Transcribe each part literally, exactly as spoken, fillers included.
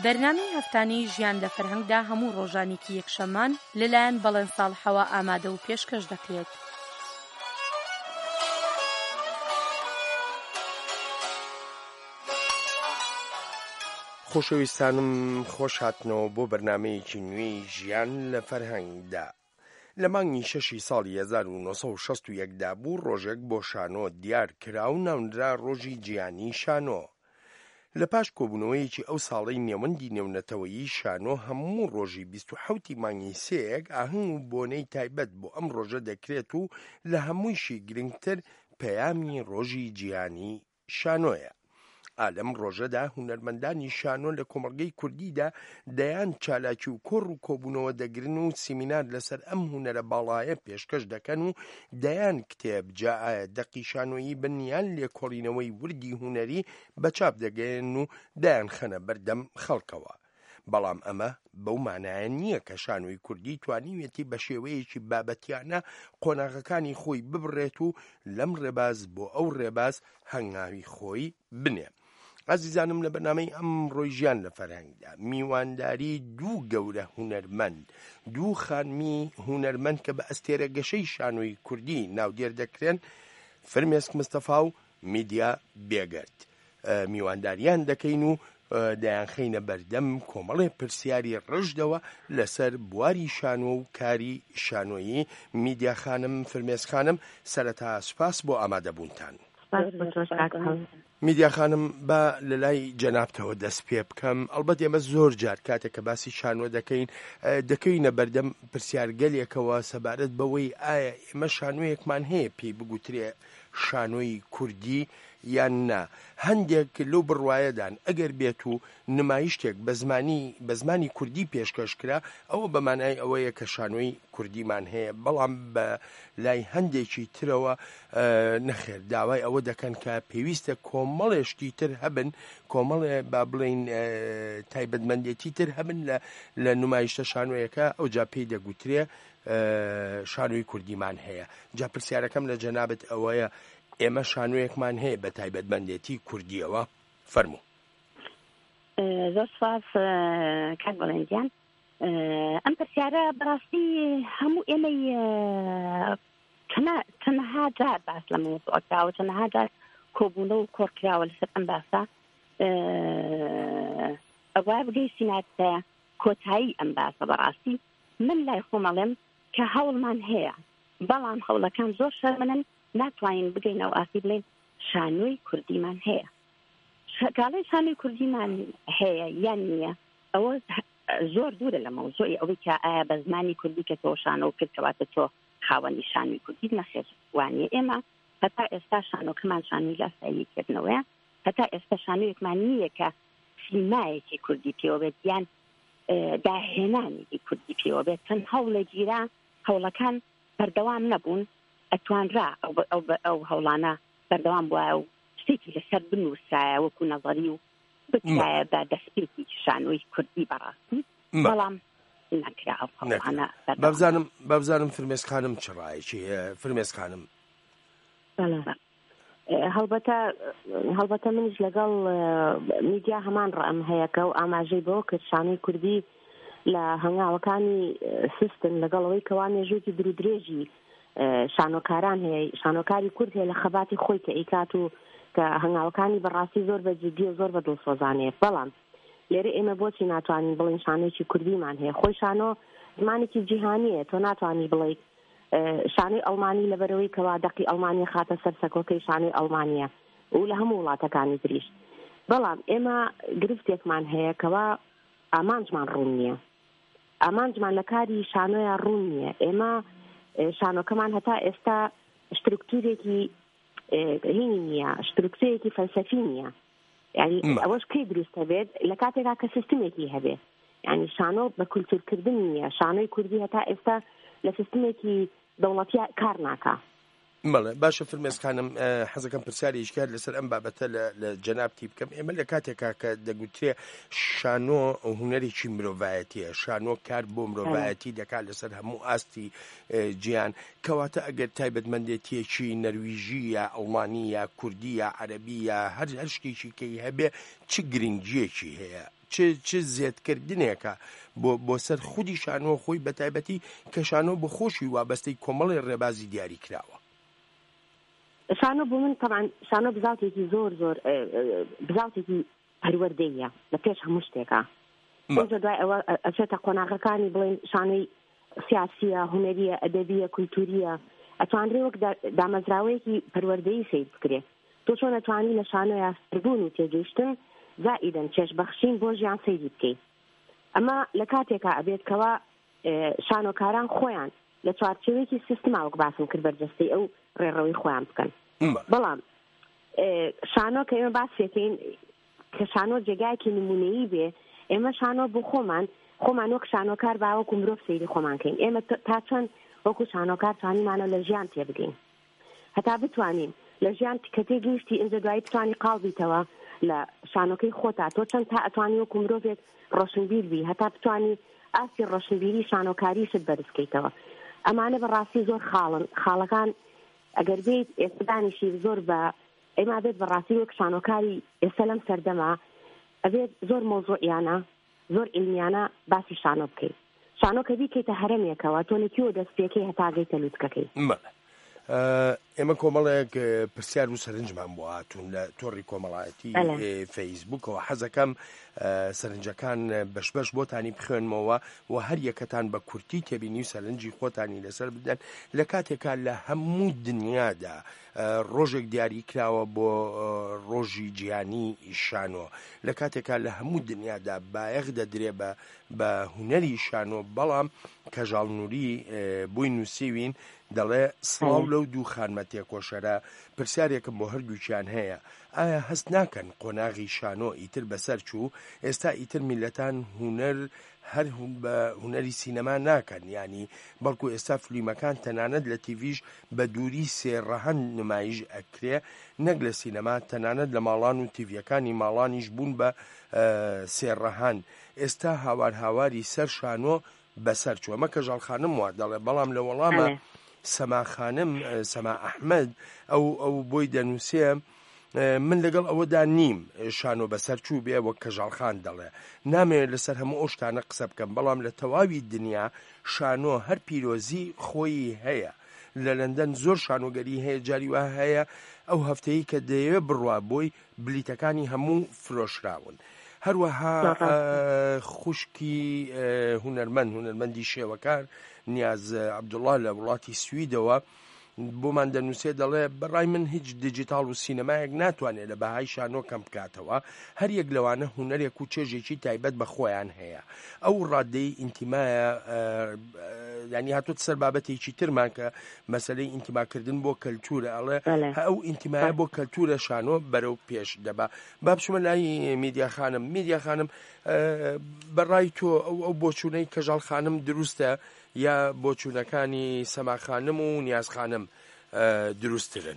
بەرنامەی هەفتانەی ژیان لە فەرهەنگدا هەموو ڕۆژانێکی یەکشەممان لەلایەن بەڵێن ساڵحەوە ئامادە و پێشکەش دەکرێت. خۆشەویستانم خۆش هاتنەوە بۆ بەرنامەیەکی نوێی ژیان لە فەرهەنگدا. لە مانگی شەشی ساڵی هەزار و نۆ سەد و شەست و یەکدا بوو ڕۆژێک بۆ شانۆ دیار کرا و ناونرا ڕۆژی جیهانی شانۆ. لە پاش کۆبوونەوەیەکی ئەو ساڵەی نێوەندی نێونەتەوەیی شانۆ هەموو ڕۆژی بیست و حەوتی مانگی سێیەک ئاهەنگ و بۆنەی تایبەت بۆ ئەم ڕۆژە دەکرێت و لە هەموویشی گرنگتر پەیامی ڕۆژی جیهانی شانۆیە. ئالەم ڕۆژەدا هونەرمەندانی شانۆ لە کۆمەڵگەی کوردیدا دەیان چالاکی و کۆڕ و کۆبوونەوە دەگرن و سیمینار لەسەر ئەم هونەرە باڵایە پێشکەش دەکەن و دەیان کتێب جا ئایا دەقی شانۆیی بنیان لێکۆڵینەوەی وردی هونەری بەچاپ دەگەێن و دایان خەنە بەردەم خەڵکەوە. بەڵام ئەمە بەو مانایە نییە کە شانۆی کوردی توانیوێتی بە شێوەیەکی بابەتیانە قۆناغەکانی خۆی ببڕێت و لەم ڕێباز بۆ ئەو ڕێباز هەنگاوی خۆی بنێ. عزیزانم، لە بەرنامەی ئەم ڕۆی ژیان لە فەرهەنگدا میوانداری دوو گەورە هونەرمەند، دوو خانمی هونەرمەند کە بە ئەستێرە گەشەی شانۆی کوردی ناودێر دەکرێن، فرمێسک مستەفا و میدیا بێگەرد، میوانداریان دەکەین و دایان خەینە بەردەم کۆمەڵێ پرسیاری ڕژدەوە لەسەر بواری شانۆ و کاری شانۆیی. میدیا خانم، فرمێسک خانم، سەرەتا سوپاس بۆ ئامادەبوونتان. میدیا خانم، بە لە لای جەنابتەوە دەست پێ بکەم. ئەڵبەت ئێمە زۆر جار کاتێک کە باسی شانۆ دەکەین دەکەینە بەردەم پرسیارگەلێکەوە سەبارەت بەوەی ئایا ئێمە شانۆیەکمان هەیە پێی بگوترێ شانۆی کوردی یان نا. هەندێک لەو بڕوایەدان ئەگەر بێت و نمایشتێک بە زمانی بە زمانی کوردی پێشکەش کرا ئەوە بەمانای ئەوەیە کە شانۆی کوردیمان هەیە، بەڵام بە لای هەندێکی ترەوە نەخێر داوای ئەوە دەکەن کە پێویستە کۆمەڵێشتی تر هەبن، کۆمەڵێ با بڵێن تایبەتمەندێتی تر هەبن لە نمایشتە شانۆیەکە، ئەو جا پێی دەگوترێ شانۆی کوردیمان هەیە. جا پرسیارەکەم لە جەنابەت ئەوەیە ئێمە شانۆیەکمان هەیە بە تایبەتمەندێتی کوردیەوە؟ فەرموو. زۆر سپاس کاک بەڵێنجیان. ئەم پرسیارە بەڕاستی هەموو ئێمەی تەنەها جار باس لە مۆزوعەکەوە تەنەها جار کۆبوونە و کۆڕکراوە لەسەر ئەم باسە ئەوە بگەیشتیناتە کۆتایی ئەم باسە. بەڕاستی من لای خۆمەڵێم کە هەوڵمان هەیە، بەڵام هەوڵەکان زۆر شەرمەنن، ناتوانین بگەینەوە ئاسی بڵێن شانۆی کوردیمان هەیە. گاڵی شانۆی کوردیمان هەیە یان نییە، ئەوە زۆر دوورە لە مەوزوعی ئەوەی کە ئایا بە زمانی کوردی کە تۆ شانۆ کرد کەواتە تۆ خاوەنی شانۆی کوردی نەخێر وانە. ئێمە هەتا ئێستا شانۆکەمان شانۆی لاساییکردنەوەیە، هەتا ئێستا شانۆیەکمان نییە کە سیمایەکی کوردی پێوە بێت یان داهێنانێکی کوردی پێوە بێت. چەند هەوڵە گیرا هەوڵەکان بەردەوام نەبوون، ئەتوانرا ئەو هەوڵانە بەردەوام بووە و شتێکی لەسەر بنووسایە وەکو نەزەری و بکرایە بە دەستپێکی شانۆی کوردی بەڕاستی، بەڵام نەکرا ئەو هەوڵانە. بابزانم فرمێسک خانم چ ڕایەکی هەیە؟ فرمێسک خانم. هەڵبەتە هەڵبەتە منیش لەگەڵ میدیا هەمان ڕەم هەیە کە و ئاماژەی بەوە کرد شانۆی کوردی لە هەنگاوەکانی سیستم لەگەڵەوەی کەوا مێژووی درودرێژی شانۆکاران هەیە، شانۆکاری کورد هەیە لە خەباتی خۆی کە ئیکات و کە هەنگاوەکانی بەڕاستی زۆر بە جددی و زۆر بە دڵسۆزانەیە. بەڵام لێرە ئێمە بۆچی ناتوانین بڵین شانۆیەکی کوردیمان هەیە؟ خۆی شانۆ زمانێکی جیهانیە، تۆ ناتوانانی بڵێ شانۆی ئەڵمانی لەبەرەوەی کەوا دەقی ئەڵمانی خاتە سەر سەکۆکەی شانۆی ئەڵمانیە و لە هەموو وڵاتەکانی تریش. بەڵام ئێمە گرفتێکمان هەیە کەوا ئامانجمان ڕوون نییە، ئامانجمان لە کاری شانۆیە ڕوون نییە. ئێمە شانۆکەمان هەتا ئێستا شتروکتورێکی هینی نییە، شتروکتورێکی فەلسەفی نییە. یعنی ئەوەش کەی دروستە بێت لە کاتێکا کە سیستمێکی هەبێ. یعنی شانۆ بە کولتورکردن نییە. شانۆی کوردی هەتا ئێستا لە سیستمێکی دەوڵەتی کار ناکا. بەڵێ باشە فرمێسکانم، حەزەکەم پرسیاری ئیشکار لەسەر ئەم بابەتە لە جەنابتی بکەم. ئێمە لە کاتێکا کە دەگوترێ شانۆ هونەرێکی مرۆڤایەتیە، شانۆ کار بۆ مرۆڤایەتی دەکات لەسەر هەموو ئاستی گیان، کەواتە ئەگەر تایبەتمەندێتیەکی نەرویژی یا ئەڵمانی یا کوردی یا عەرەبی یا هەر هەر شتێکی کەی هەبێ چ گرنگیەکی هەیە، چ چ زیادکردنێکە بۆ بۆ سەر خودی شانۆ خۆی بە تایبەتی کە شانۆ بە خۆشی وابەستەی کۆمەڵی ڕێبازی دیاری کراوە. شانۆ بۆ من طبعا شانۆ بزاوتێکی زۆر زۆر بزاوتێکی پەروەردەیە لە پێش هەموو شتێکە. ئەوجا دوای ئەوە ئەچێتە قۆناغەکانی بڵێن شانۆی سیاسیە، هونەریە، ئەدەبیە، کولتوریە، ئەتوانرێ وەک دامەزراوەیەکی پەروەردەیی سەیر بکرێت. تۆ چۆن ئەتوانی لە شانۆ یاسربوون و تێگەیشتن زائیدەن چێژبەخشین بۆ ژیان سەیری بکەیت. ئەمە لە کاتێکە ئەبێت کەوا شانۆکاران خۆیان لە چوارچێوەیەکی سیستماوەک باسم کرد بەرجەستەی ئەو ڕێڕەوەی خۆیان بکەن. بەڵام شانۆ کە ئێمە باسێکین کە شانۆ جێگایەکی نمونەیی بێ، ئێمە شانۆ بۆ خۆمان خۆمان وەک شانۆکار باوەکو مرۆڤ سەیری خۆمان کەین. ئێمە تا چەند وەکو شانۆکار توانیمانە لە ژیان تێ بگەین، هەتا بتوانین لە ژیان کە تێگەیشتی ئینجا دوایی بتوانی قاڵبیتەوە لە شانۆکەی خۆتا. تۆ چەند تا ئەتوانی وەکو مرۆڤێک ڕۆشنبیر بی، هەتا بتوانی ئاسی ڕۆشنبیری شانۆکاریشت بەرزکەیتەوە. ئەمانە بەڕاستی زۆر خاڵن. خاڵەکان ئەگەر بێت ئێستادانیشی زۆر بە ئێمە بێت بەڕاستی وەک شانۆکاری ئێستا لەم سەردەما ئەبێت زۆر مۆزوعیانە زۆر ئیلمیانە باسی شانۆ بکەیت. شانۆ کە بیکەیتە هەرەمێکەوە تۆ لەکوێوە دەست پێکەی هەتا گەیتە لووتکەکەی. ئێمە کۆمەڵێک پرسیار و سەرنجمان بۆ هاتوون لە تۆڕی کۆمەڵایەتی فەیسبووکەوە. حەزەکەم سەرنجەکان بەش بەش بۆتانی بخوێنمەوە و هەر یەکەتان بە کورتی تێبینی و سەرنجی خۆتانی لەسەر بدەن لە کاتێکا لە هەموو دنیادا ڕۆژێک دیاری کراوە بۆ ڕۆژی جیهانی شانۆ، لە کاتێکا لە هەموو دنیادا بایەخ دەدرێ بە هونەری شانۆ. بەڵام کەژاڵ نووری بۆی نووسیوین دەڵێ سڵاو لەو دوو خانمە تێکۆشەرە پرسیارێکم بۆ هەردووچیان هەیە، ئایا هەست ناکەن قۆناغی شانۆ ئیتر بەسەر چوو، ئێستا ئیتر میلەتان هونەر هەر بە هونەری سینەما ناکەن، ینی بەڵکو ئێستا فلیمەکان تەنانەت لە تیڤیش بە دووری سێڕەهەن نمایش ئەکرێ، نەک لە سینەما تەنانەت لە ماڵان و تیڤیەکانی ماڵانیش بوون بە سێڕەهەن. ئێستا هاوار هاواری سەر شانۆ بەسەر چووە. مە کەژاڵ خانم وا دەڵێ، بەڵام لە وەڵامە سەما خانم سەما ئەحمەد ئەو ئەو بۆی دەنووسێ من لەگەڵ ئەوەدا نیم شانۆ بەسەر چوو بێ وەک کەژاڵخان دەڵێ، نامەوێت لەسەر هەموو ئەو شتانە قسە بکەم، بەڵام لە تەواوی دنیا شانۆ هەر پیرۆزی خۆی هەیە. لە لەندەن زۆر شانۆگەری هەیە، جاری وا هەیە ئەو هەفتەیە کە دەیەوێ بڕوا بۆی بلیتەکانی هەموو فرۆشراون. هەروەها خوشکی هونەرمەند هونەرمەندی شێوەکار نیاز عەبدوڵڵا لە وڵاتی سویدەوە بۆمان دەنووسێ، دەڵێ بەڕای من هیچ دیجیتال و سینەمایەک ناتوانێت لە بەهای شانۆ کەم بکاتەوە. هەر یەک لەوانە هونەرێک و چێژێکی تایبەت بە خۆیان هەیە. ئەو ڕادەی ئینتیمایە، ینی هاتووت سەر بابەتێکی ترمان کە مەسەلەی ئینتیماکردن بۆ کەلتورە، ئەڵێ ئەو ئینتیمایە بۆ کەلتورە شانۆ بەرەو پێش دەبا. با بچمە لای میدیا خانم. میدیا خانم بەڕای تۆ ئەو بۆچوونەی کەژاڵ خانم دروستە یا بۆچوونەکانی سەما خانم و نیاز خانم دروستترن؟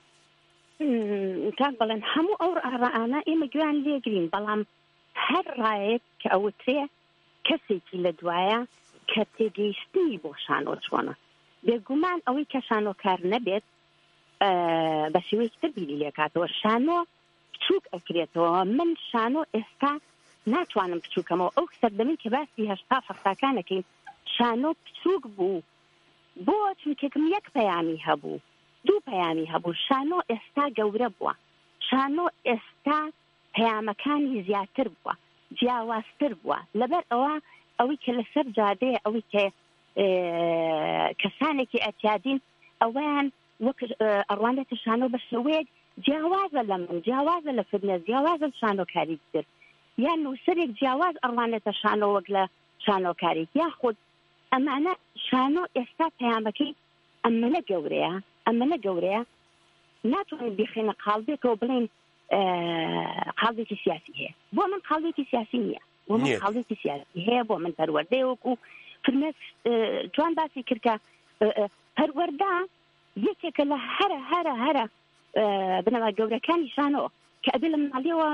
کاک بەڵێن هەموو ئەو ڕائانە ئێمە گویان لێگرین، بەڵام هەر ڕایەک کە ئەوترێ کەسێکی لە دوایە کە تێگەیشتنی بۆ شانۆ چۆنە. بێگومان ئەوەی کە شانۆکار نەبێت بە شێوەیەکی تر بیری لێکاتەوە. شانۆ بچووک ئەکرێتەوە. من شانۆ ئێستا ناتوانم بچووکەمەوە. ئەو سەردەمەی کە باسی هەشتا فەختاکانەکەین شانۆ بچووک بوو بۆ چونکێکم یەک پەیامی هەبوو، دوو پەیامی هەبوو. شانۆ ئێستا گەورە بووە. شانۆ ئێستا پەیامەکانی زیاتر بووە، جیاوازتر بووە. لەبەر ئەوە ئەوەی کە لەسەر جادەیە، ئەوەی کە کەسانێکی ئەتیادین ئەویان وەک ئەڕوانێتە شانۆ بە شێوەیەک جیاوازە لە من، جیاوازە لە فرنە، جیاوازە شانۆکاری تر، یان نووسەرێک جیاواز ئەڕوانێتە شانۆ وەک لە شانۆکاری. یاخود ئەمانە شانۆ ئێستا پەیامەکەی ئەمەنە گەورەیە، ئەمەنە گەورەیە ناتوانین بخێنە قاڵبێکەوە بڵێن قاڵبێکی سیاسی هەیە. بۆ من قاڵبێکی سیاسی نییە، بۆ من قاڵبێکی سیاسی هەیە، بۆ من پەروەردەیە. وەکو فرمێس جوان باسی کردکە پەروەردە یەکێکە لە هەرە هەرە هەرە بنەما گەورەکانی شانۆ کە ئەبێ لە مناڵیەوە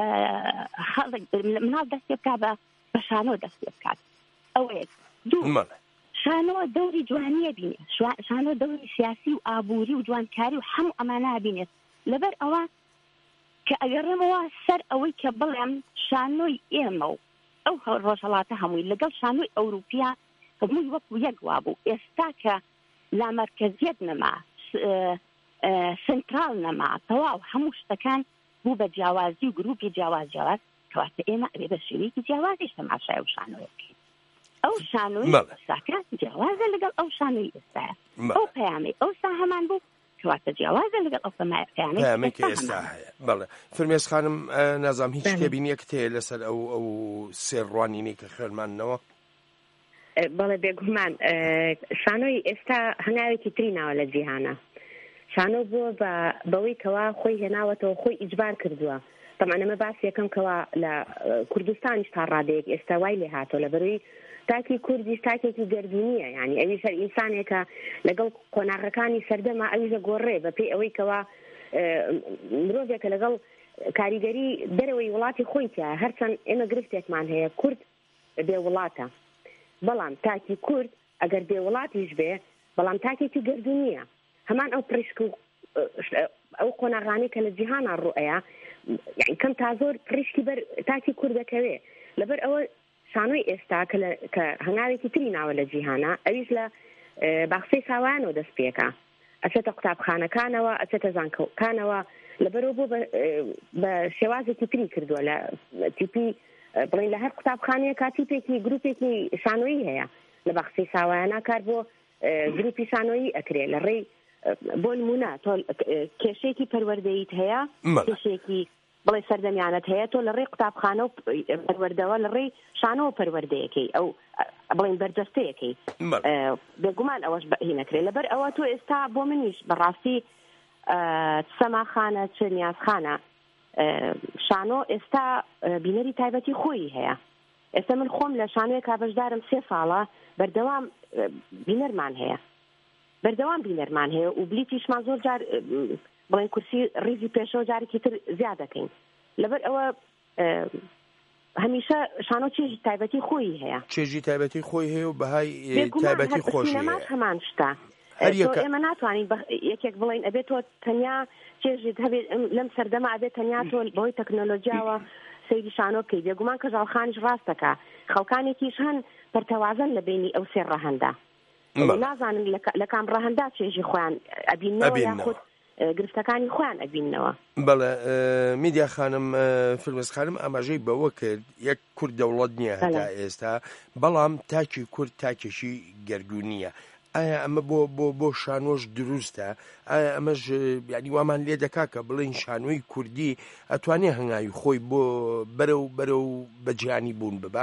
مناڵ دەست پێ بکات بە شانۆ دەست پێ بکات. ئەوەیە دوو شانۆ دەوری جوانیە بینێت، شانۆ دەوری سیاسی و ئابووری و جوانکاری و هەموو ئەمانە بینێت. لەبەر ئەوە کە ئەگەڕێمەوە سەر ئەوەی کە بڵێم شانۆی ئێمە و ئەو ڕۆژهەڵاتە هەمووی لەگەڵ شانۆی ئەوروپیا هەمووی وەکو یەک وا بوو. ئێستا کە لامەرکەزیەت نەما، سنترال نەما، تەواو هەموو شتەکان بوو بە جیاوازی و گروپی جیاواز جیاواز، کەواتە ئێمە ئەبێ بە شێوەیەکی جیاوازیش تەماشای ئەو شانۆیە بکەین. ئەو شانۆی ئێستاکە جیاوازە لەگەڵ ئەو شانۆی ئێستایە. ئەو پەیامی ئەوستا هەمان بوو، کەواتە جیاوازە لەگەڵ ئەو پەیامی کە ئێستا هەیە. بەڵێ فرمێس خانم، نازام هیچ شتێبینیەک تێ لەسەر ئەو ئەو سێڕوانینەی کە خوێنمانەوە؟ بەڵێ بێگومان شانۆی ئێستا هەنگاوێکی تری ناوە لە جیهانە. شانۆ بووە بەوەی کەوا خۆی هێناوەتەوە، خۆی ئیجبار کردووە. طبعا ئەمە باسی یەکەم کەوا لە کوردستانیش تا ڕادەیەک ئێستا وای لێ هاتەوە، لەبەروی تاکی کوردیش تاکێکی گەردونیە، یعنی ئەویش هەر ئینسانێکە لەگەڵ قۆناغەکانی سەردەما ئەویشە گۆڕێ بەپێی ئەوەی کەوا مرۆڤێکە لەگەڵ کاریگەری دەرەوەی وڵاتی خۆیتە. هەرچەند ئێمە گرفتێکمان هەیە کورد بێ وڵاتە، بەڵام تاکی کورد ئەگەر بێ وڵاتیش بێ بەڵام تاکێکی گەردونیە. هەمان ئەو پرشک و ئەو قۆناغانی کە لە جیهانە ڕوئەیە، یعنی کەم تا زۆر پرشکی بەر تاکی کوردەکەوێ. لەبەر ئەوە شانۆی ئێستا کە هەنگاوێکی تری ناوە لە جیهانە، ئەویش لە باخچەی ساوایانەوە دەست پێکە، ئەچێتە قوتابخانەکانەوە، ئەچێتە زانکۆکانەوە. لەبەرەوە بۆ بە شێوازێکی تری کردووە، لە تیپی بڵین لە هەر قوتابخانەیەکە تیپێکی گروپێکی شانۆیی هەیە. لە باخچەی ساوایانە کار بۆ گروپی شانۆیی ئەکرێ. لە ڕێی بۆ نمونە تۆ کێشەیەکی پەروەردەیت هەیە، کێشەیەکی بڵێ سەردەمیانت هەیە، تۆ لە ڕێی قوتابخانە و پەروەردەوە لە ڕێی شانۆ پەروەردەیەکەی ئەو بڵین بەرجەستەیەکەی بێگومان ئەوەش هینەکرێت. لەبەر ئەوە تۆ ئێستا بۆ منیش بەڕاستی سەماخانە چ نیازخانە شانۆ ئێستا بینەری تایبەتی خۆی هەیە. ئێستا من خۆم لە شانۆیە کابەشدارم سێ ساڵە بەردەوام بینەرمان هەیە، بەردەوام بینەرمان هەیە و بلیتیشمان زۆر جار بڵێن کورسی ڕیزی پێشەوە جارێکی تر زیاد دەکەین. لەبەر ئەوە هەمیشە شانۆ چێژی تایبەتی خۆی هەیە، چێژی تایبەتی خۆی هەیە و بەهای تایبەتی خۆشی هەیە. هەمان شتە ئێمە ناتوانین یەکێک بڵین ئەبێت تۆ تەنیا چێژیت هەبێت لەم سەردەما ئەبێت تەنیا تۆ بەهۆی تەکنۆلۆژیاوە سەیری شانۆ بکەیت. بێگومان کە ژاڵخانیش ڕاستەکە، خەڵکانێکیش هەن پەرتەوازن لە بینی ئەو سێ ڕەهەندە. نازانم لە کام ڕەهەندا چێژی خۆیان ئەبینەوە یاخود گرفتەکانی خۆیان ئەبینەوە. بەڵێ میدیا خانم، فرمێس خانم ئاماژەی بەوە کرد یەک کورد دەوڵەت نییە هەتا ئێستا، بەڵام تاکی کورد تاکێکی گەردونیە. ئایا ئەمە بۆ بۆ بۆ شانۆش دروستە؟ ئایا ئەمەش یعنی وامان لێ دەکا کە بڵین شانۆی کوردی ئەتوانێ هەنگاوی خۆی بۆ بەرەو بەرەو بەجیانی بوون ببا؟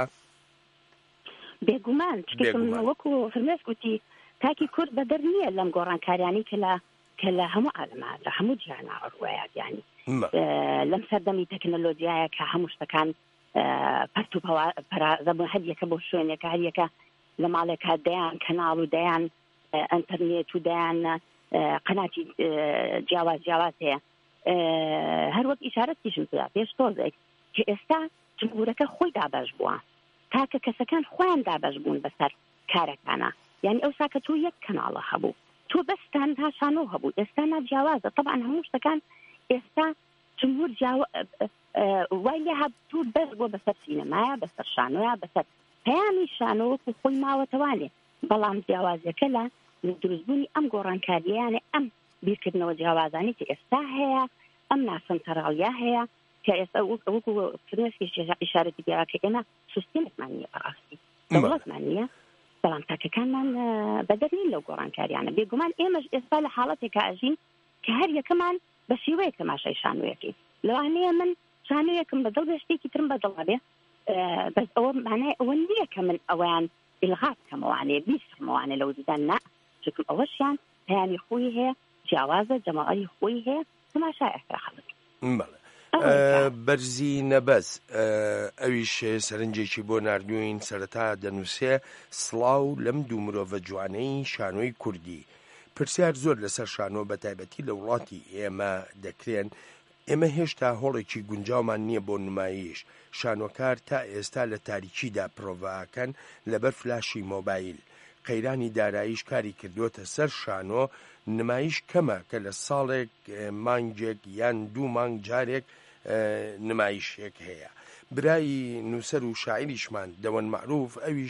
بێگومان چکم وەکو فرمێس گوتی تاکی کورد بەدەر نییە لەم گۆڕانکاریانی کە لە کە لە هەموو عالەما لە هەموو جیهانە ڕوایە، یعنی لەم سەردەمی تەکنۆلۆژیایە کە هەموو شتەکان پەرت و پەرازەبوون، هەریەکە بۆ شوێنێکە، هەریەکە لە ماڵێکە دەیان کەناڵ و دەیان ئەنتەرنێت و دەیان قەناتی جیاواز جیاواز هەیە. هەر وەک ئیشارەتیشم پێدا پێش تۆزێک کە ئێستا جمهورەکە خۆی دابەش بووە، تاکە کەسەکان خۆیان دابەش بوون بەسەر کارەکانە. یعنی ئەو ساکە تۆ یەک کەناڵە هەبوو، تۆ بەستان تا شانۆ هەبوو، ئێستا ناجیاوازە. طبعا هەموو شتەکان ئێستا جمهور وای لێ هەبوو بەس بۆ بەسەر سینەمایە، بەسەر شانۆیە، بەسەر پەیامی شانۆوەکو خۆی ماوەتەوانێ. بەڵام جیاوازەکە لە دروستبوونی ئەم گۆڕانکاریانێ ئەم بیرکردنەوە جیاوازانی کە ئێستا هەیە، ئەم ناسەنتەراڵیا هەیە کە ئێستا وەکو فرمێسکی ئیشارەتی دیارە کە ئێمە سیستێمێکمان نییە، بەڕاستی دەوڵەتمان نییە، بەڵام تاکەکانمان بەدەر نین لەو گۆڕانکاریانە. بێگومان ئێمەش ئێستا لە حاڵەتێکە ئەژین کە هەر یەکەمان بە شێوەیە تەماشای شانۆیەکەی. لەوانەیە من شانۆیەکم بەدڵ بێ شتێکی ترم بەدڵە بێ، بەس ئەوە مانای ئەوە نییە کە من ئەویان ئیلغات کەمەوانێ بیسمەوانێ لەو دیدان نا، چکم ئەوەشیان پەیامی خۆی هەیە، جیاوازە، جەماعەتی خۆی هەیە، تەماشای ئەکرا خەڵک. بەرزی نەبەس ئەویش سەرنجێکی بۆ نردوین سەرەتا دەنووسێ سڵاو لەم دوو مرۆڤە جوانەی شانۆی کوردی. پرسیار زۆر لەسەر شانۆ بە تایبەتی لە وڵاتی ئێمە دەکرێن. ئێمە هێشتا هۆڵێکی گونجاومان نییە بۆ نمایش. شانۆکار تا ئێستا لە تاریکیدا پرۆڤاکەن لەبەر فلاشی مۆبایل. قەیرانی داراییش کاری کردوتە سەر شانۆ. نمایش کەمە کە لە ساڵێک مانگێک یان دوو مانگ جارێک نمایشێک هەیە. برایی نووسەر و شاعریشمان دەوەن معروف ئەویش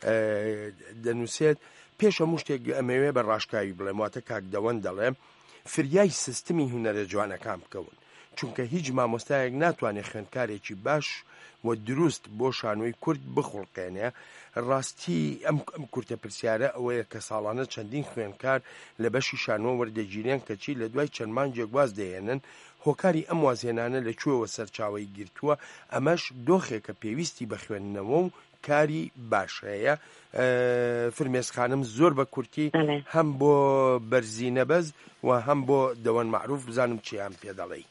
دەنووسێت پێش هەموو شتێک ئەمەوێ بە ڕاشکاوی بڵێم، واتە کاک دەوەن دەڵێ فریای سیستمی هونەرە جوانەکان بکەون، چونکە هیچ مامۆستایەک ناتوانێت خوێندکارێکی باش و دروست بۆ شانۆی کورد بخڵقێنێ. ڕاستی ئەم کورتە پرسیارە ئەوەیە کە ساڵانە چەندین خوێندکار لە بەشی شانۆ وەردەگیرێن کەچی لە دوای چەند مانگێک واز دەهێنن هۆکاری ئەم وازهێنانە لەکوێوە سەرچاوی گرتووە. ئەمەش دۆخێکە پێویستی بە خوێندنەوە و کاری باشەیە. فرمێس خانم زۆر بە کورتی هەم بۆ بەرزی نەبەز و هەم بۆ دەوەن معروف بزانم چیان پێ دەڵێی.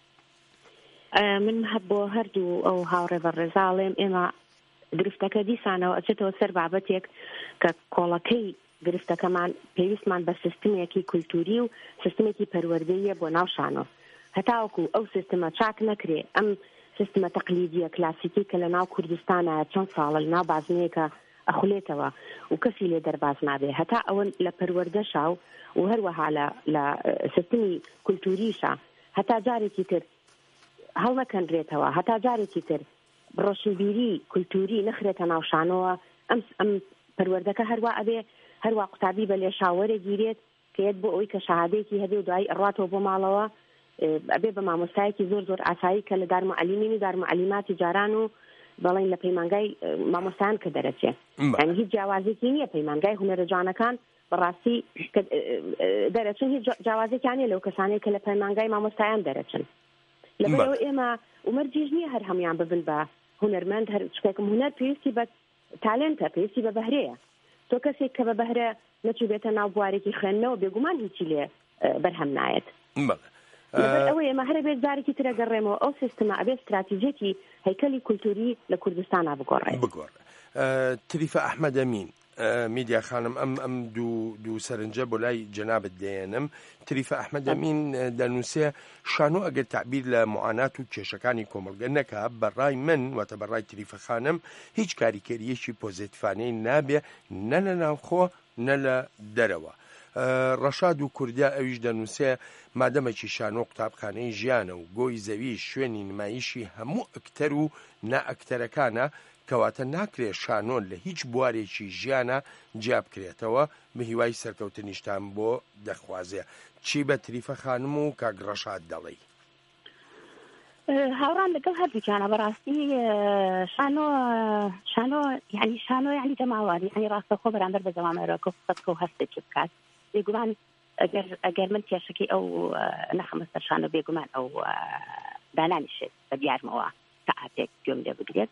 من هەب بۆ هەردوو ئەو هاوڕێ بە ڕێزاڵێم ئێمە گرفتەکە دیسانەوە ئەچێتەوە سەر بابەتێک کە کۆڵەکەی گرفتەکەمان پێویستمان بە سیستمێکی کولتوری و سیستمێکی پەروەردەیە بۆ ناو شانۆ، هەتاوەکو ئەو سیستمە چاک نەکرێ، ئەم سیستمە تەقلیدیە کلاسیکی کە لە ناو کوردستانە چەند ساڵە لە ناو بازنەیەکە ئەخولێتەوە و کەسی لێ دەرباز نابێ، هەتا ئەوە لە پەروەردەشا و هەروەها لە سیستمی کولتوریشە هەتا جارێکی تر هەڵنەکەندرێتەوە، هەتا جارێکی تر ڕۆشنبیری کولتوری نەخرێتە ناوشانەوە. ئەم ئەم پەروەردەکە هەروە ئەبێ هەروە قوتابی بە لێشاوەرە گیرێت کە یەت بۆ ئەوی کە شەهادەیەکی هەبێ و دوای ڕاتەوە بۆ ماڵەوە ئەبێ بە مامۆستایەکی زۆر زۆر ئاسایی کە لە دارمعەلیمین و دارمعەلیماتی جاران و بەڵێن لە پەیمانگای مامۆستایان کە دەرەچێ، یعنی هیچ جیاوازێکی نییە. پەیمانگای هونەرە جوانەکان بەڕاستی دەرەچن، هیچ جیاوازێکیان نیە لەو کەسانەیە کە لە پەیمانگای مامۆستایان دەرەچن. لەبەرەوە ئێمە ومەرجیش نییە هەر هەمویان ببن بە هونەرمەند، هەر شتێکم هونەر پێویستی بە تالێنتە، پێویستی بە بەهرەیە. تۆ کەسێک کە بە بەهرە نەچوو بێتە ناو بوارێکی خوێندنەوە بێگومان هیچی لێ بەرهەم نایەت. لەبەر ئەوەی ئێمە هەرە بێت جارێکی ترە گەڕێمەوە ئەو سیستمە ئەبێ استراتیژێکی هەیکەلی کولتوری لە کوردستانە بگۆڕێت. بگۆڕێ. تریفە ئەحمەد ئەمین میدیا خانم ئەم ئەم دوو دوو سەرنجە بۆ لای جەنابەت دێنم. تریفە ئەحمەد ئەمین دەنووسێ شانۆ ئەگەر تعبیر لە معانات و کێشەکانی کۆمەڵگە نەکا، بەڕای من واتە بەڕای تریفە خانم هیچ کاریکەریەکی پۆزیتیڤانەی نابێ، نە لە ناوخۆ نە لە دەرەوە. ڕەشاد و کوردیا ئەویش دەنووسێ مادەمەکی شانۆ قوتابخانەی ژیانە و گۆی زەوی شوێنی نمایشی هەموو ئەکتەر و نائەکتەرەکانە، کەواتە ناکرێت شانۆن لە هیچ بوارێکی ژیانە جیا بکرێتەوە بە هیوای سەرکەوتنیشتان بۆ دەخوازێ. چی بە تریفە خانم و کاک ڕەشاد دەڵێی؟ هاوڕان لەگەڵ هەردووکیانە بەڕاستی شانۆ شانۆ یعنی شانۆ یعنی دەماواری یعنی ڕاستەخۆ بەرامبەر بە زەوامەرەکە فەتکە و هەستێکی بکات. بێگومان ئەگەر من کێشەکەی ئەو نەخەمەستەر شانۆ بێگومان ئەو دانانیشێت بە دیارمەوە سەعاتێک گوێم لێ بگرێت.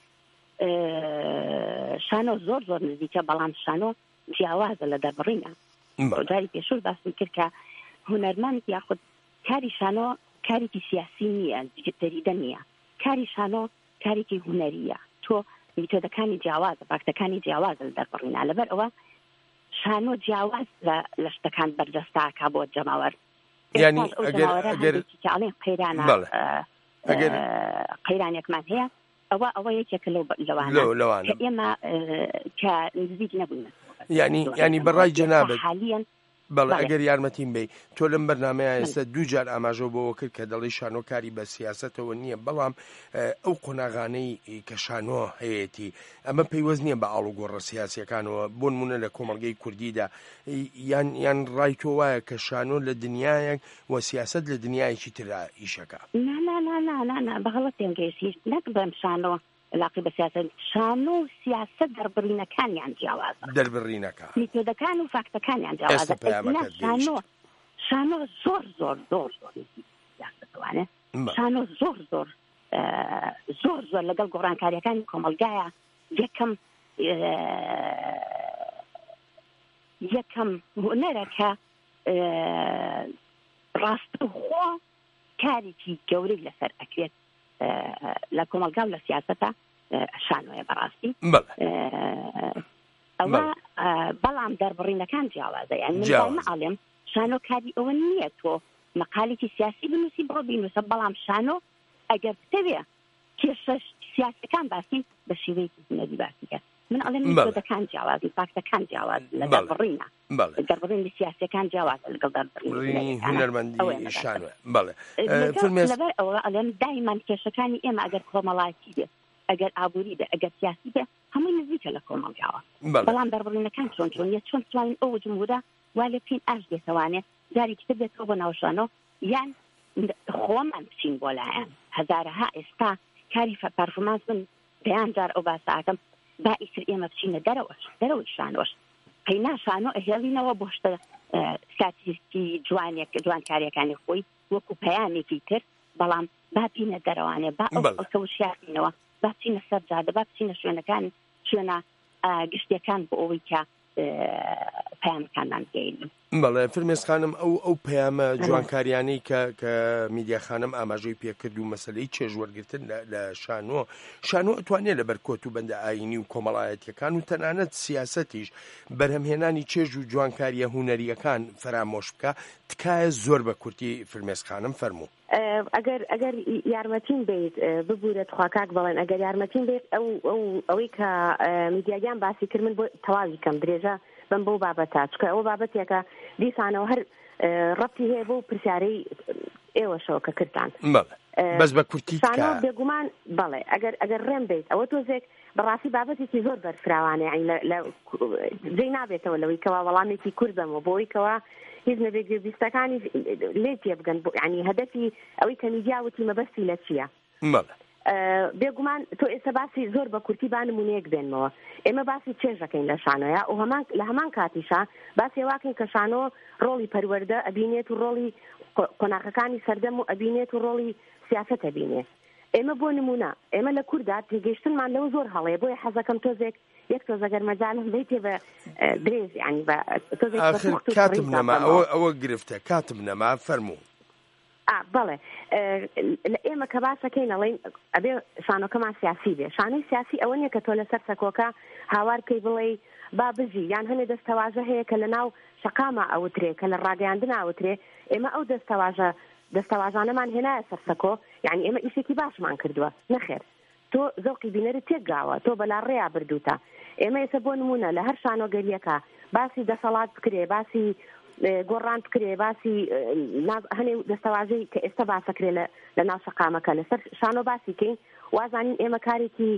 شانۆ زۆر زۆر نزیکە، بەڵام شانۆ جیاوازە لە دەربڕینە. جاری پێشوو باسم کرد کە هونەرمەند یاخود کاری شانۆ کارێکی سیاسی نییە، جدەریدە نییە. کاری شانۆ کارێکی هونەریە. تۆ میتۆدەکانی جیاوازە، فاکتەکانی جیاوازە لە دەربڕینە. لەبەر ئەوە شانۆ جیاواز لە شتەکان بەردەستاکە بۆ جەماوەر. یعنی ئەگەر قەیرانە قەیرانێکمان هەیە ئەوە ئەوە یەکێکە لەوانە ئێمە کە نزیک نەبووین. یعنی یعنی بەڕای جەنابەت بەڵێ ئەگەر یارمەتیم بێ، تۆ لەم بەرنامەیە ئێستا دوو جار ئاماژەوە بۆەوە کرد کە دەڵی شانۆکاری بە سیاسەتەوە نییە، بەڵام ئەو قۆناغانەی کە شانۆ هەیەی ئەمە پەیوەست نییە بە ئاڵوگۆڕە سیاسیەکانەوە. بۆ نمونە لە کۆمەڵگەی کوردیدا یان یان ڕای تۆ وایە کە شانۆ لە دنیایەک و سیاست لە دنیایەکی ترا ئیشەکە؟ نانانانانە بەغەڵەت تێنگەیشی نەک بەم شانۆ علاقی بە سیاست. شانۆ و سیاست دەربڕینەکانیان جیاوازە، دەربڕینەکان میتۆدەکان و فاکتەکانیان جیاوازە. شانۆ شانۆ زۆر زۆر زۆر زۆر سیاستوانە. شانۆ زۆر زۆر زۆر زۆر لەگەڵ گۆڕانکاریەکانی کۆمەلگایە. یەکەم یەکەم هونەرەکە ڕاستەوخۆ کارێکی گەورەی لەسەر ئەکرێت لە کۆمەلگا و لە سیاسەتە شانۆیە بەڕاستی. ئەوە بەڵام دەربڕینەکان جیاوازە. یعنی من ئاڵێم شانۆ کاری ئەوە نییە تۆ مەقالێکی سیاسی بنووسی بڕۆ بینووسە، بەڵام شانۆ ئەگەر بتەوێ کێشە سیاسەکان باسی بە شێوەیەکی هونەری باسی کرد. من ئەڵێم میتۆدەکان جیاواز فاکتەکان جیاواز لەگەڵ بڕینە دەربڕینی سیاسیەکان جیاواز لەگەڵ دەربڕینی هونەرمەندی شانوێ بەڵێ لەبەر ئەوە ئەڵێم دایمان کێشەکانی ئێمە ئەگەر کۆمەڵایەتی بێ ئەگەر ئابووری بێ ئەگەر سیاسی بێ هەمووی نزیکە لە کۆمەڵگاوە بەڵام دەربڕینەکان چۆن چۆنیە چۆن توانین ئەو جمهورە وا لە پێین ئاش دێتەوانێ جارێکی تر دێتەوە بۆ ناوشانەوە یان خۆمان بچین بۆ لایەن هەزارەها ئێستا کاری پەرفۆرمانس من دەیان جار ئەو باساکەم با ئیتر ئێمە بچینە دەرەوەش دەرەوەی شانۆش پەینا شانۆ ئەهێڵینەوە بۆ شتە ساتیستی جوانێک جوانکاریەکانی خۆی وەکو پەیامێکی تر بەڵام با بینە دەرەوانێ با ئەو کەوشیاتینەوە با بچینە سەر جادە با بچینە شوێنەکان شوێنە گشتەکان بۆ ئەوەی کە پەیامەکانمان بگەینن. بەڵێ فرمێسخانم ئەو ئەو پەیامە جوانکاریانەی کە کە میدیاخانم ئاماژەی پێکرد و مەسەلەی چێژوەرگرتن لە شانۆ شانۆ ئەتوانێت لەبەر کۆت و بەندە ئاینی و کۆمەڵایەتیەکان و تەنانەت سیاسەتیش بەرهەمهێنانی چێژ و جوانکاریە هونەریەکان فرامۆش بکە تکایە زۆر بە کورتی فرمێسخانم فەرموو. ئەگەر ئەگەر یارمەتین بێت ببوورێت خواکاک بڵێن ئەگەر یارمەتین بێت ئەو ئەو ئەوەی کە میدیاگیان باسی کرد من بۆ تەواوی کەم درێژە بم بۆ بابەتە چکە ئەوە بابەتێکە دیسانەوە هەر ڕەبتی هەیە بۆ پرسیارەی ئێوەشەوە کە کردان بەس بە کورتی شانۆ بێگومان بەڵێ ئەگەر ئەگەر ڕێم بێت ئەوە تۆزێک بەڕاستی بابەتێکی زۆر بەرفراوانێ لە جێی نابێتەوە لەوەی کەوا وەڵامێکی کوردەمەوە بۆی کەوا هیچ نەبێگوێبیستەکانی لێ تێبگەن ینی هەدەفی ئەوەی کە میدیاوتی مەبەستی لە چییە بێگومان تۆ ئێستا باسی زۆر بە کورتی با نمونەیەک بێنمەوە ئێمە باسی چێژەکەین لە شانۆیە و هەمان لە هەمان کاتیشا باسی واکەین کە شانۆ ڕۆڵی پەروەردە ئەبینێت و ڕۆڵی قۆناغەکانی سەردەم و ئەبینێت و ڕۆڵی سیاسەت ئەبینێ ئێمە بۆ نمونە ئێمە لە کووردا تێگەیشتنمان لەو زۆر هەڵەیە بۆیە حەزەکەم تۆزێک یەک تۆزەگەر مەجالم بێتێ بە درێژ ینی بە کاتم نەما ئەوە ئەوە گرفتە کاتم نەما فەرموو بەڵێ ئێمە کە باسەکەین ئەڵێن ئەبێ شانۆکەمان سیاسی بێ شانۆی سیاسی ئەوە نیە کە تۆ لەسەر سەکۆکە هاوار پێی بڵێ با بژی یان هەنێ دەستەواژە هەیە کە لە ناو شەقامە ئەوترێ کە لە ڕاگەیاندن ئاوترێ ئێمە ئەو دەستەواژە دەستەواژانەمان هێنایە سەر سەکۆ یعنی ئێمە ئیشێکی باشمان کردووە نەخێر تۆ زەوقی بینەرت تێکگاوە تۆ بەلا ڕێیا بردووتە ئێمە ئێستا بۆ نمونە لە هەر شانۆگەریەکە باسی دەسەڵات بکرێ باسی گۆڕان بکرێ باسی هەنێ دەستەواژەی کە ئێستا باسەکرێ لە ناو شەقامەکە لەسەر شانۆ باسی کەین وازانین ئێمە کارێکی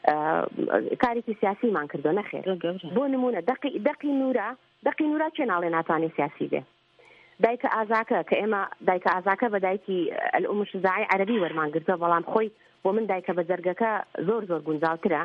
کارێکی سیاسیمان کردو نەخێر بۆ نمونە دەقی نورە دەقی نورە چێ ناڵێ ناتوانێت سیاسی بێ دایکە ئازاکە کە ئێمە دایکە ئازاکە بە دایکی ئەلئوم شزاعی عەرەبی وەرمان گرتووە بەڵام خۆی بۆ من دایکە بەجەرگەکە زۆر زۆر گونجاوترە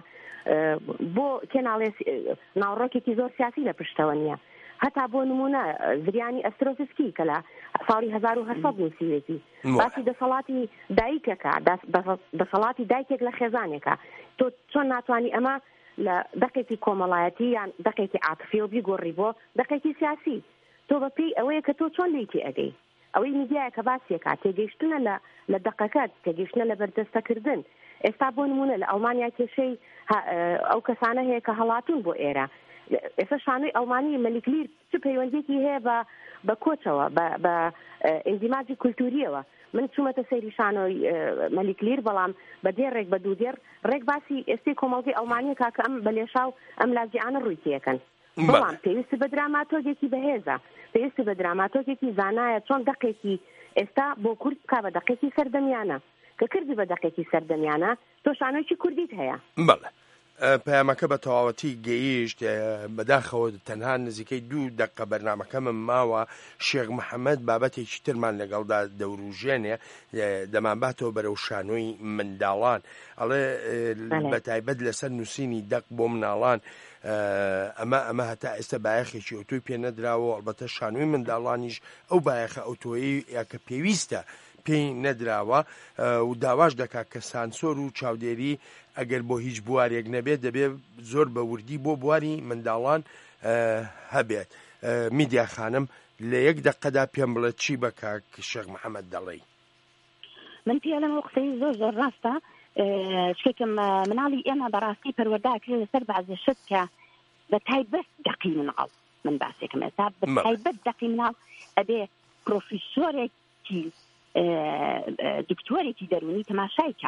بۆ کێ ناڵێ ناوڕۆکێکی زۆر سیاسی لە پشتەوە نییە هەتا بۆ نمونە زریانی ئەسترۆفسکی کە لە ساڵی هەزار و هەشسەد نووسیوێتی باسی دەسەڵاتی دایکەکە دەسەڵاتی دایکێک لە خێزانێکە تۆ چۆن ناتوانانی ئەمە لە دەقێکی کۆمەڵایەتی یان دەقێکی عاتفی و بیگۆڕی بۆ دەقێکی سیاسی تۆ بەپێی ئەوەیە کە تۆ چۆن لیتی ئەگەی ئەوەی میدیایە کە باسیەکە تێگەیشتنە لە دەقەکەت تێگەیشتنە لە بەردەستەکردن ئێستا بۆ نمونە لە ئەڵمانیا کێشەی ئەو کەسانە هەیە کە هەڵاتون بۆ ئێرە ئێستا شانۆی ئەڵمانی مەلیکلیر چ پەیوەندێکی هەیە بە بە کۆچەوە بە ئیندیماجی کولتوریەوە من چوومەتە سەیری شانۆی مەلیکلیر بەڵام بە دێر ڕێک بە دوو دێر ڕێک باسی ئێستی کۆمەڵگەی ئەڵمانی کا کە ئەم بە لێشاو ئەم لاجیانە ڕووی تێکەن بەڵام پێویستی بە دراماتۆرجێکی بەهێزە پێویستی بە دراماتۆرجێکی زانایە چۆن دەقێکی ئێستا بۆ کورد بکا بە دەقێکی سەردەمیانە کە کردی بە دەقێکی سەردەمیانە تۆ شانۆیکی کوردیت هەیە بەڵێ پەیامەکە بە تەواوەتی گەیشت بەداخەوە تەنها نزیکەی دوو دقە بەرنامەکەمم ماوە شێخ محەممەد بابەتێکی ترمان لەگەڵدا دەوروژێنێ دەمانباتەوە بەرەو شانۆی منداڵان ئەڵێ بە تایبەت لەسەر نووسینی دەق بۆ مناڵان ئەمە ئەمە هەتا ئێستا بایەخێکی ئۆتۆی پێ نەدراوە ئەڵبەتە شانۆی منداڵانیش ئەو بایەخە ئۆتۆیی یاکە پێویستە پێی نەدراوە و داواش دەکات کە سانسۆر و چاودێری ئەگەر بۆ هیچ بوارێک نەبێت دەبێت زۆر بە وردی بۆ بواری منداڵان هەبێت. میدیا خانم لە یەک دقەدا پێم بڵێت چی بە کاک شێخ محەممەد دەڵێ؟ من پێ لەمە قسەی زۆر زۆر ڕاستە شتێکم مناڵی ئێمە بەڕاستی پەروەرداکرێت لەسەر بەعزێ شت کە بە تایبەت دەقی مناڵ من باسێکم ئێستا بە تایبەت دەقی مناڵ ئەبێ پرۆفیسۆرێکی دکتۆرێکی دەرونی تەماشای کە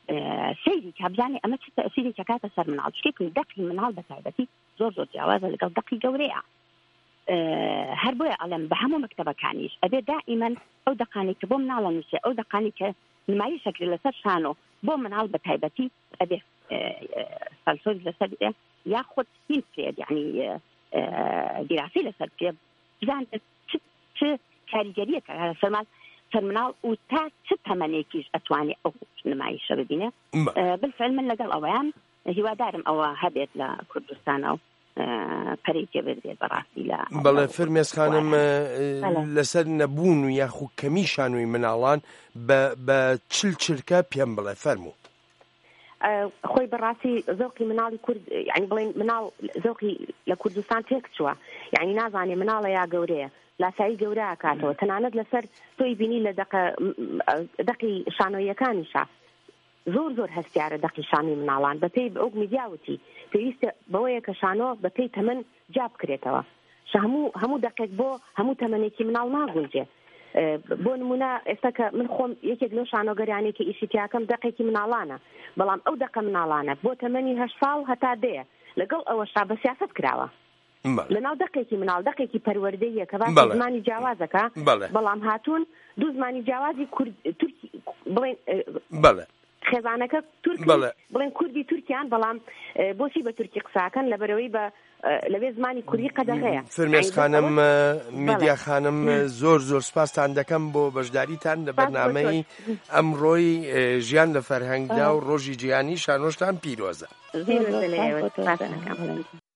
سەیری کابزانێ ئەمە چ تەئسیرێکی کاتە سەر مناڵ شتێکم دەقی مناڵ بە تایبەتی زۆر زۆر جیاوازە لەگەڵ دەقی گەورەیە هەر بۆیە ئەڵێم بە هەموو مەکتەبەکانیش ئەبێ دائیمەن ئەو دەقانی کە بۆ مناڵە نووسێ ئەو دەقانی کە نمایشەکری لەسەر شانۆ بۆ مناڵ بە تایبەتی ئەبێ سەلسۆز لەسەر یاخود هین کرێت یعنی دیراسی لەسەر کرێ بزان چ کاریگەریەکە سەرمال سەرمناڵ و تا چ تەمەنێکیش ئەتوانێت ئەو نمایشە ببینێ بالفعل من لەگەڵ ئەوەیان هیوادارم ئەوە هەبێت لە کوردستانە و پەرەی تێبێت بەڕاستی لە بەڵێ فرمێز خانم لەسەر نەبوون و یاخو کەمی شانۆی مناڵان بە چل چرکە پێم بڵێ فەرموو خۆی بەڕاستی زۆقی مناڵی کورد یعنی بڵێن مناڵ زۆقی لە کوردستان تێک چووە یعنی نازانێ مناڵە یا گەورەیە لاسایی گەورە ئاکاتەوە تەنانەت لەسەر تۆی بینی لە دەقی شانۆیەکانیشا زۆر زۆر هەستیارە دەقی شانۆی مناڵان بە پێی ئەو میدیاوتی پێویستە بەوەیە کە شانۆ بە پێی تەمەن جا بکرێتەوە هەموو هەموو دەقێک بۆ هەموو تەمەنێکی مناڵ ناگونجێ بۆ نمونە ئێستا کە من خۆم یەکێک لەو شانۆگەرانی کە ئیشیتیاکەم دەقێکی مناڵانە بەڵام ئەو دەقە مناڵانە بۆ تەمەنی هەشت ساڵ هەتا دێ لەگەڵ ئەوەشا بە سیاسەت کراوە لەناو دەقێکی مناڵ دەقێکی پەروەردەیە کە باسی زمانی جیاوازەکە بەڵام هاتوون دوو زمانی جیاوازی تورکی بڵێن خێزانەکە تورکی بڵێن کوردی تورکیان بەڵام بۆچی بە تورکی قساکەن لەبەرەوەی بە لەوێ زمانی کوردی قەدەغەیە فرمێز خانم میدیا خانم زۆر زۆر سپاسان دەکەم بۆ بەشداریتان لە بەرنامەی ئەمڕۆی ژیان لە فەرهەنگدا و ڕۆژی جیهانی شانۆشتان پیرۆزە.